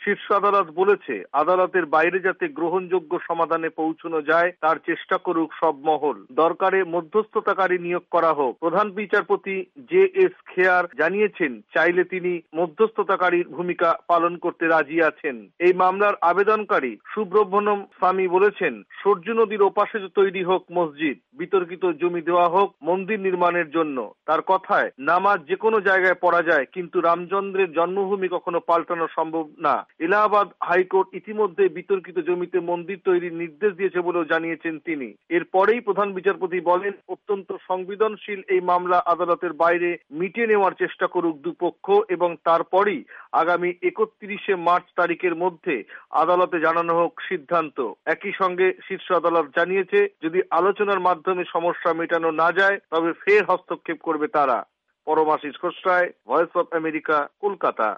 শীর্ষ আদালত বলেছে, আদালতের বাইরে যাতে গ্রহণযোগ্য সমাধানে পৌঁছানো যায় তার চেষ্টা করুক সব মহল। দরকারে মধ্যস্থতাকারী নিয়োগ করা হোক। প্রধান বিচারপতি JS খেয়ার জানিয়েছেন, চাইলে তিনি মধ্যস্থতাকারীর ভূমিকা পালন করতে রাজি আছেন। এই মামলার আবেদনকারী সুব্রহ্মণ্যম স্বামী বলেছেন, সরজু নদীর ওপাশে তৈরি হোক মসজিদ, বিতর্কিত জমি দেওয়া হোক মন্দির নির্মাণের জন্য। তার কথায়, নামাজ যে কোনো জায়গায় পড়া যায়, কিন্তু রামচন্দ্রের জন্মভূমি কখনো পাল্টানো সম্ভব না। এলাহাবাদ হাইকোর্ট ইতিমধ্যে বিতর্কিত জমিতে মন্দির তৈরির নির্দেশ দিয়েছে বলেও জানিয়েছেন তিনি। এরপরেই প্রধান বিচারপতি বলেন, অত্যন্ত সংবেদনশীল এই মামলা আদালতের বাইরে মিটিয়ে নেওয়ার চেষ্টা করুক দুপক্ষ এবং তারপরই আগামী 31শে মার্চ তারিখের মধ্যে আদালতে জানানো হোক সিদ্ধান্ত। একই সঙ্গে শীর্ষ আদালত জানিয়েছে, যদি আলোচনার মাধ্যমে সমস্যা মেটানো না যায় তবে ফের হস্তক্ষেপ করবে তারা। Paramashis Khosray, voice of America, Kolkata.